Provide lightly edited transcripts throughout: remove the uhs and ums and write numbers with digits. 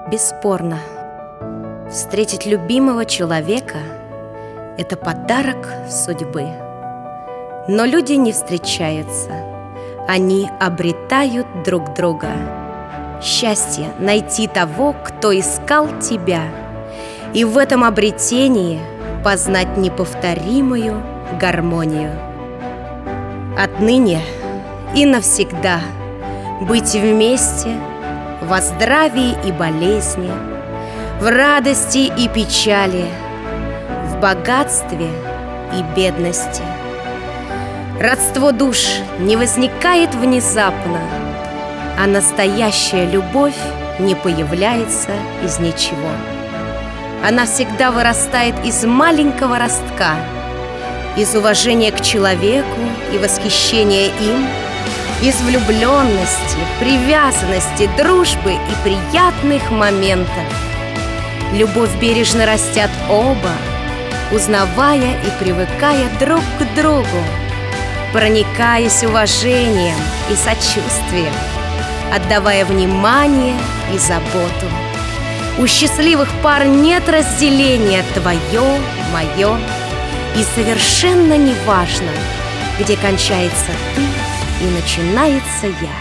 Бесспорно, встретить любимого человека — это подарок судьбы. Но люди не встречаются, они обретают друг друга. Счастье — найти того, кто искал тебя, и в этом обретении познать неповторимую гармонию. Отныне и навсегда быть вместе во здравии и болезни, в радости и печали, в богатстве и бедности. Родство душ не возникает внезапно, а настоящая любовь не появляется из ничего. Она всегда вырастает из маленького ростка, из уважения к человеку и восхищения им, из влюбленности, привязанности, дружбы и приятных моментов. Любовь бережно растят оба, узнавая и привыкая друг к другу, проникаясь уважением и сочувствием, отдавая внимание и заботу. У счастливых пар нет разделения твое, мое, и совершенно не важно, где кончается ты и начинается я.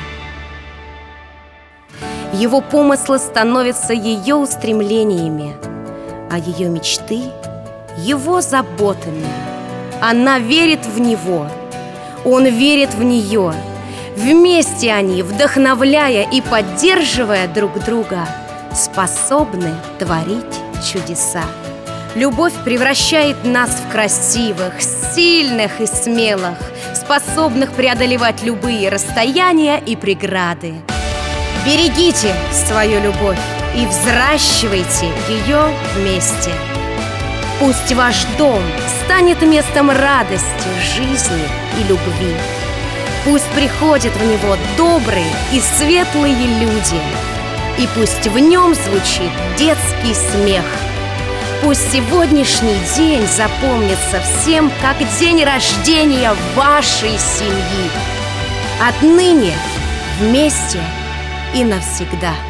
Его помыслы становятся ее устремлениями, а ее мечты — его заботами. Она верит в него, он верит в нее. Вместе они, вдохновляя и поддерживая друг друга, способны творить чудеса. Любовь превращает нас в красивых, сильных и смелых, способных преодолевать любые расстояния и преграды. Берегите свою любовь и взращивайте ее вместе. Пусть ваш дом станет местом радости, жизни и любви. Пусть приходят в него добрые и светлые люди, и пусть в нем звучит детский смех. Пусть сегодняшний день запомнится всем как день рождения вашей семьи. Отныне вместе и навсегда.